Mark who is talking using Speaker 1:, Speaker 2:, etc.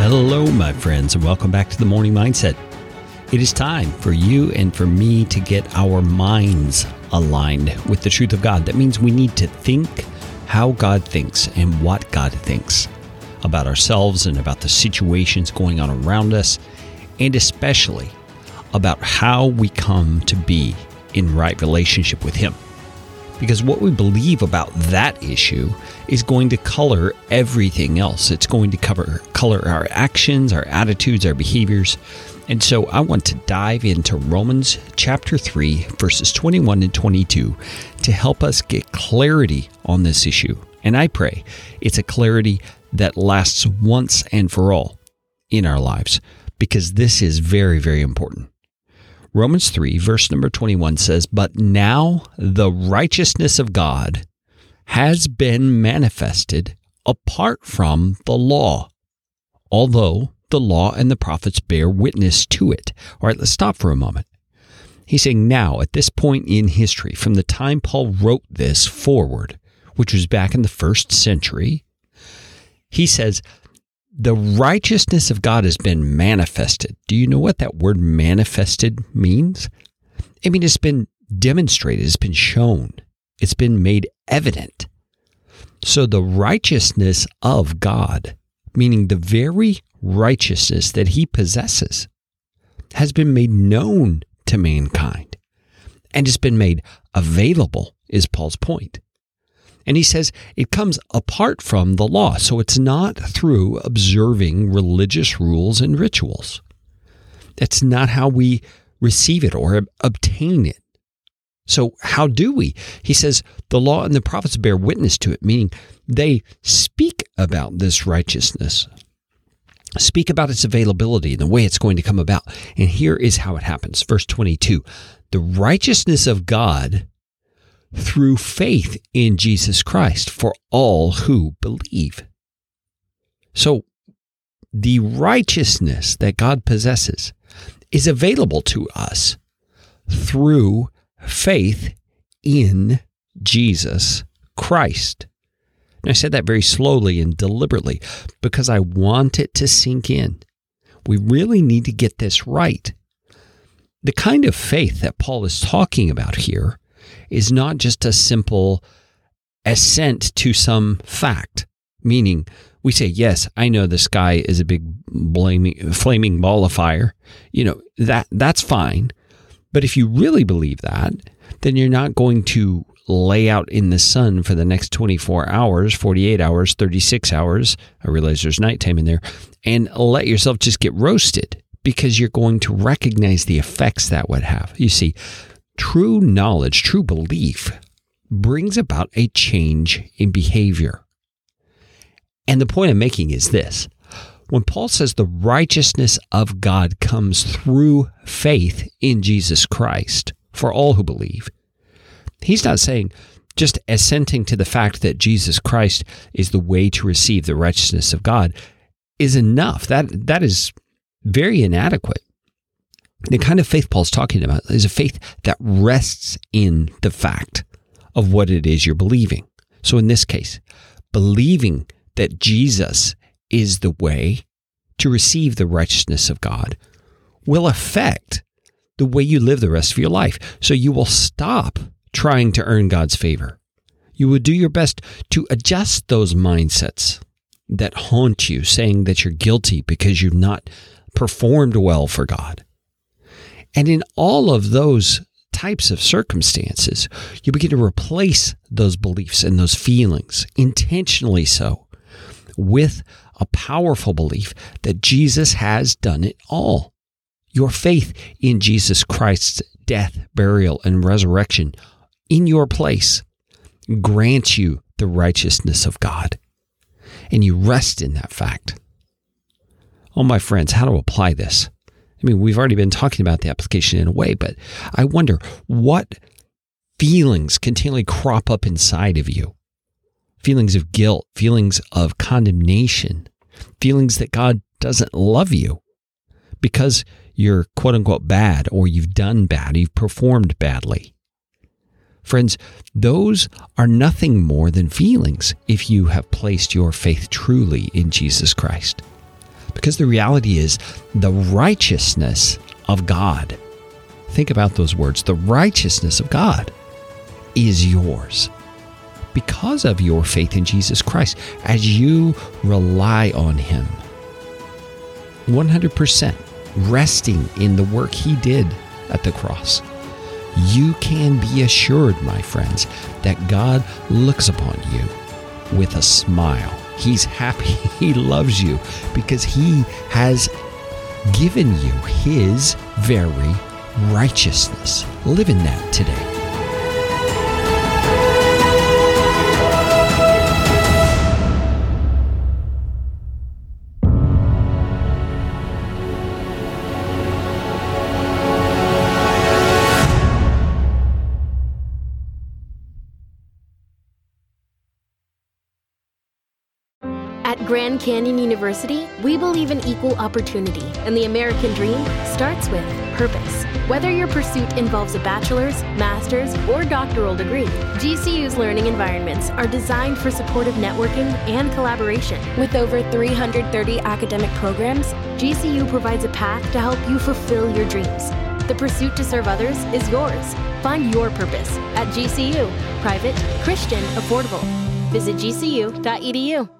Speaker 1: Hello, my friends, and welcome back to the Morning Mindset. It is time for you and for me to get our minds aligned with the truth of God. That means we need to think how God thinks and what God thinks about ourselves and about the situations going on around us, and especially about how we come to be in right relationship with Him. Because what we believe about that issue is going to color everything else. It's going to color our actions, our attitudes, our behaviors. And so I want to dive into Romans chapter 3, verses 21 and 22 to help us get clarity on this issue. And I pray it's a clarity that lasts once and for all in our lives, because this is very, very important. Romans 3, verse number 21 says, "But now the righteousness of God has been manifested apart from the law, although the law and the prophets bear witness to it." All right, let's stop for a moment. He's saying now, at this point in history, from the time Paul wrote this forward, which was back in the first century, he says, the righteousness of God has been manifested. Do you know what that word manifested means? I mean, it's been demonstrated, it's been shown, it's been made evident. So the righteousness of God, meaning the very righteousness that He possesses, has been made known to mankind and has been made available, is Paul's point. And he says it comes apart from the law. So it's not through observing religious rules and rituals. That's not how we receive it or obtain it. So how do we? He says the law and the prophets bear witness to it, meaning they speak about this righteousness, speak about its availability and the way it's going to come about. And here is how it happens. Verse 22, the righteousness of God through faith in Jesus Christ for all who believe. So the righteousness that God possesses is available to us through faith in Jesus Christ. And I said that very slowly and deliberately because I want it to sink in. We really need to get this right. The kind of faith that Paul is talking about here is not just a simple assent to some fact, meaning we say, yes, I know the sky is a big flaming ball of fire. You know, that's fine. But if you really believe that, then you're not going to lay out in the sun for the next 24 hours, 48 hours, 36 hours, I realize there's nighttime in there, and let yourself just get roasted because you're going to recognize the effects that would have. You see, true knowledge, true belief brings about a change in behavior. And the point I'm making is this. When Paul says the righteousness of God comes through faith in Jesus Christ for all who believe, he's not saying just assenting to the fact that Jesus Christ is the way to receive the righteousness of God is enough. That is very inadequate. The kind of faith Paul's talking about is a faith that rests in the fact of what it is you're believing. So in this case, believing that Jesus is the way to receive the righteousness of God will affect the way you live the rest of your life. So you will stop trying to earn God's favor. You will do your best to adjust those mindsets that haunt you, saying that you're guilty because you've not performed well for God. And in all of those types of circumstances, you begin to replace those beliefs and those feelings, intentionally so, with a powerful belief that Jesus has done it all. Your faith in Jesus Christ's death, burial, and resurrection in your place grants you the righteousness of God. And you rest in that fact. Oh, my friends, how to apply this? I mean, we've already been talking about the application in a way, but I wonder what feelings continually crop up inside of you. Feelings of guilt, feelings of condemnation, feelings that God doesn't love you because you're quote unquote bad or you've done bad, you've performed badly. Friends, those are nothing more than feelings if you have placed your faith truly in Jesus Christ. Because the reality is the righteousness of God. Think about those words. The righteousness of God is yours because of your faith in Jesus Christ. As you rely on Him 100%, resting in the work He did at the cross, you can be assured, my friends, that God looks upon you with a smile. He's happy. He loves you because He has given you His very righteousness. Live in that today.
Speaker 2: At Grand Canyon University, we believe in equal opportunity, and the American dream starts with purpose. Whether your pursuit involves a bachelor's, master's, or doctoral degree, GCU's learning environments are designed for supportive networking and collaboration. With over 330 academic programs, GCU provides a path to help you fulfill your dreams. The pursuit to serve others is yours. Find your purpose at GCU. Private, Christian, affordable. Visit gcu.edu.